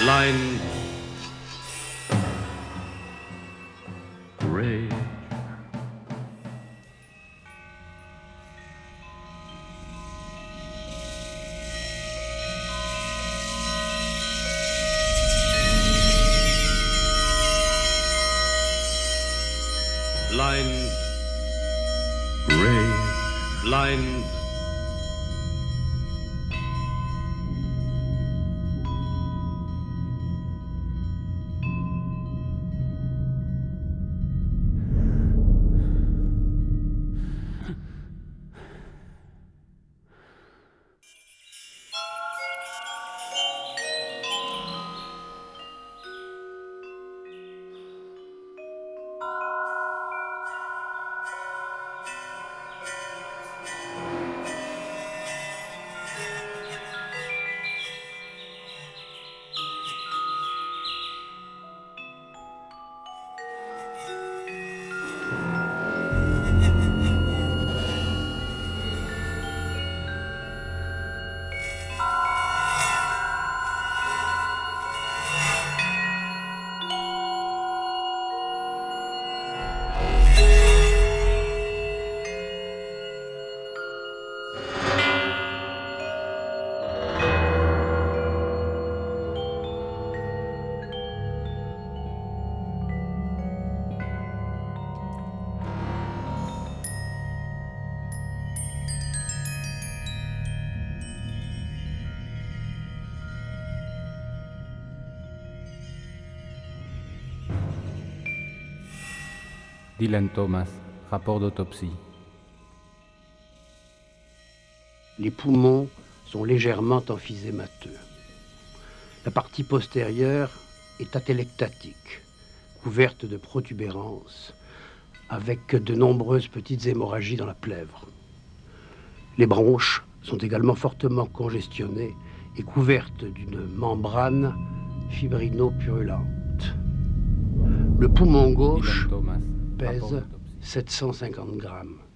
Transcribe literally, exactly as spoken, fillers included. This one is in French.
Blind rage. Blind rage. Blind Dylan Thomas, rapport d'autopsie. Les poumons sont légèrement emphysémateux. La partie postérieure est atelectatique, couverte de protubérances, avec de nombreuses petites hémorragies dans la plèvre. Les bronches sont également fortement congestionnées et couvertes d'une membrane fibrino-purulente. Le poumon gauche pèse sept cent cinquante grammes.